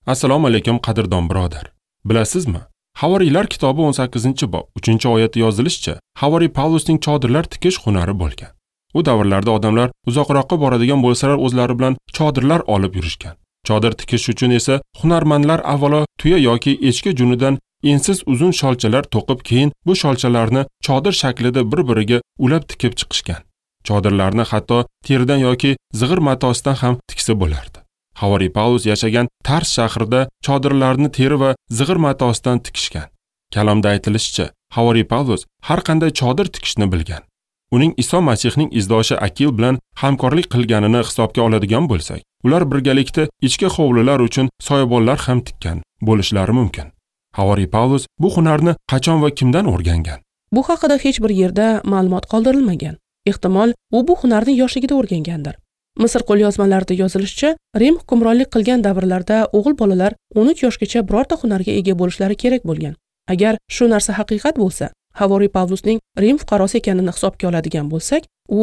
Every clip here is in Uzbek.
Assalomu alaykum qadrdon birodar. Bilasizmi? Havoriylar kitobi 18-bob 3-oyatda yozilishicha, Havoriy Pavlusning chodirlar tikish hunari bo'lgan. U davrlarda odamlar uzoqroqqa boradigan bo'lsalar o'zlari bilan chodirlar olib yurishgan. Chodir tikish uchun esa hunarmandlar avvalo tuya yoki echki junidan ensiz uzun sholchalar to'qib, keyin bu sholchalarni chodir shaklida bir-biriga ulab tikib chiqishgan. Chodirlarni hatto teridan yoki zig'ir matosidan ham tiksa bo'lardi. Havoriy Pavlus yashagan Tars shahrida chodirlarni teri va zig'ir matosidan tikishgan. Kalomda aytilishicha, Havoriy Pavlus har qanday chodir tikishni bilgan. Uning Iso Masihning izdoshi Akil bilan hamkorlik qilganini hisobga oladigan bo'lsak, ular birgalikda ichki hovlilar uchun soyabonlar ham tikkan bo'lishlari mumkin. Havoriy Pavlus bu hunarni qachon va kimdan o'rgangan? Bu haqida hech bir yerda ma'lumot qoldirilmagan. Ehtimol, u bu hunarni yoshligida o'rgangandir. Misr qo'lyozmalarida yozilishicha, Rim hukmronlik qilgan davrlarda o'g'il bolalar 13 yoshgacha birorta hunarga ega bo'lishlari kerak bo'lgan. Agar shu narsa haqiqat bo'lsa, Havoriy Pavlusning Rim fuqarosi ekanini hisobga oladigan bo'lsak, u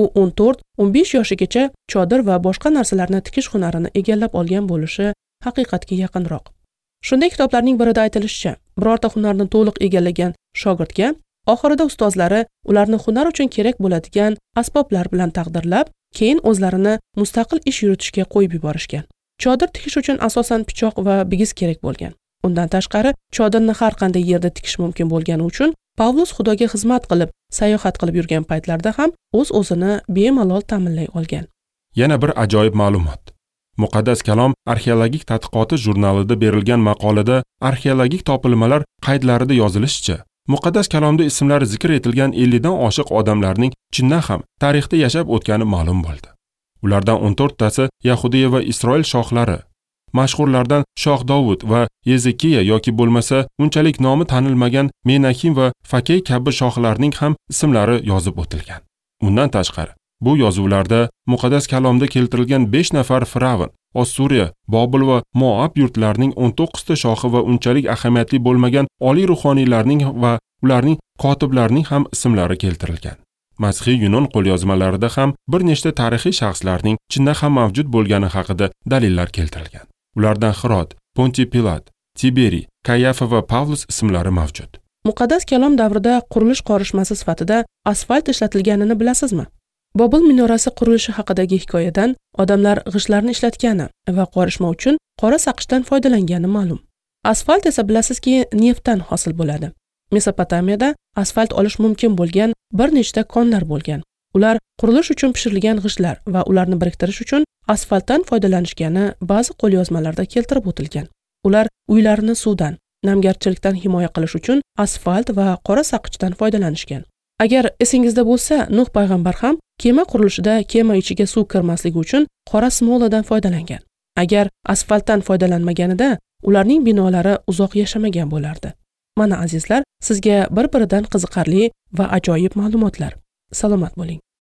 14-15 yoshigacha chodir va boshqa narsalarni tikish hunarini egallab olgan bo'lishi haqiqatga yaqinroq. Shunday kitoblarning birida aytilishicha, birorta hunarni to'liq egallagan shogirdga oxirida ustozlari ularni hunar uchun kerak bo'ladigan asboblar bilan taqdirlab, keyin o'zlarini mustaqil ish yuritishga qo'yib yuborishgan. Chodir tikish uchun asosan pichoq va bigiz kerak bo'lgan. Undan tashqari, chodirni har qanday yerda tikish mumkin bo'lgani uchun Pavlus Xudoga xizmat qilib, sayohat qilib yurgan paytlarda ham o'z-o'zini bemalol ta'minlay olgan. Yana bir ajoyib ma'lumot. Muqaddas kalom arxeologik tadqiqoti jurnalida berilgan maqolada arxeologik topilmalar qaydlarida yozilishicha, Muqaddas kalomda ismlari zikr etilgan 50 dan oshiq odamlarning chindan ham tarixda yashab o'tgani ma'lum bo'ldi. Ulardan 14 tasi Yahudiya va Isroil shohlari. Mashhurlardan Shoh Davud va Yezekiya yoki bo'lmasa unchalik nomi tanilmagan Menahim va Fakey kabi shohlarning ham ismlari yozib o'tilgan. Undan tashqari, bu yozuvlarda Muqaddas kalomda keltirilgan 5 nafar firavn, Ossuriya, Bobil va Moab yurtlarining 19 ta shohi va unchalik ahamiyatli bo'lmagan oliy ruhoniylarning va ularning kotiblarining ham ismlari keltirilgan. Masihiy Yunon qo'lyozmalarida ham bir nechta tarixiy shaxslarning chindan ham mavjud bo'lgani haqida dalillar keltirilgan. Ulardan Xirot, Pontiy Pilat, Tiberiy, Kayafa va Pavlus ismlari mavjud. Muqaddas kalom davrida qurilish qorishmasi sifatida asfalt ishlatilganini bilasizmi? Bobil minorasi qurilishi haqidagi hikoyadan odamlar g'ishtlarni ishlatgani va qorishma uchun qora saqishdan foydalangani ma'lum. Asfalt esa bilasizki, neftdan hosil bo'ladi. Mesopotamiyada asfalt olish mumkin bo'lgan bir nechta konlar bo'lgan. Ular qurilish uchun pishirilgan g'ishtlar va ularni biriktirish uchun asfaltdan foydalanishgani ba'zi qo'lyozmalarda keltirib o'tilgan. Ular uylarini suvdan, namgarchilikdan himoya qilish uchun asfalt va qora saqichdan foydalanishgan. Agar esingizda bo'lsa, Nuh payg'ambar ham kema qurilishida kema ichiga suv kirmasligi uchun qora smoladan foydalangan. Agar asfaltdan foydalanmaganida, ularning binolari uzoq yashamagan bo'lardi. Mana azizlar, sizga bir-biridan qiziqarli va ajoyib ma'lumotlar. Salomat bo'ling.